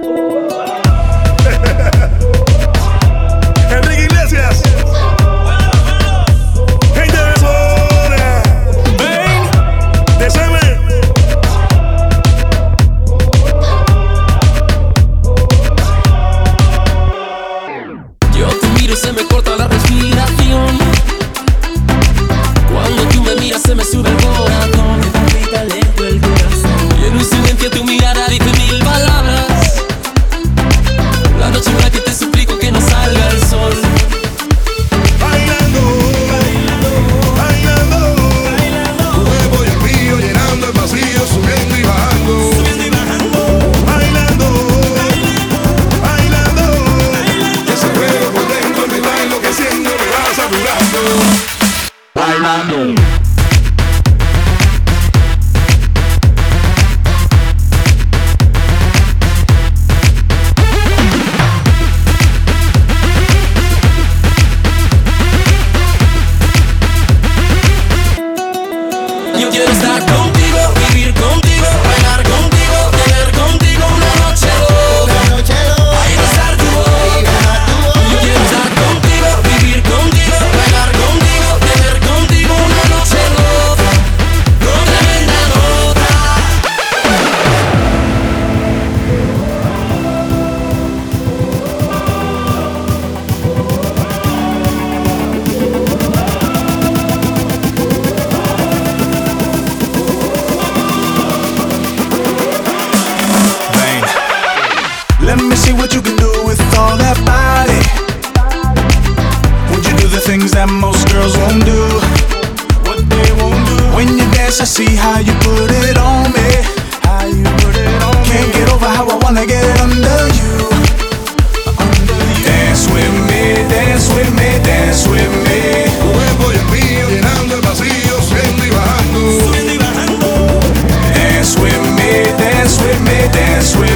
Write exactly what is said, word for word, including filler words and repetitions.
Enrique Iglesias. Gente de zona. Ven, deseme. Yo te miro y se me corta la respiración. Cuando tú me miras se me sube el corazón. Me palpita lento el corazón. Y en un silencio tu mirada dice mil palabras. La noche en la que te suplico que no salga el sol. Bailando, bailando, bailando, bailando. Tu cuerpo y el mío llenando el vacío, subiendo y bajando, subiendo y bajando. Bailando, bailando, bailando, bailando. Ese juego por dentro me va enloqueciendo, me va saturando. Bailando. Yo quiero estar contigo, vivir contigo, bailar contigo, tener contigo una noche loca. Ahí besar tu boca. Yo quiero estar contigo, vivir contigo, bailar contigo, tener contigo una noche loca. Con tremenda nota. Let me see what you can do with all that body. Would you do the things that most girls won't do? What they won't do. When you dance, I see how you put it on me. How you put it on me. Can't get over how I wanna get under you. Under you. Dance with me, dance with me, dance with me. Tu cuerpo y el mío llenando el vacío, subiendo y bajando, subiendo y bajando. Dance with me, dance with me, dance with me.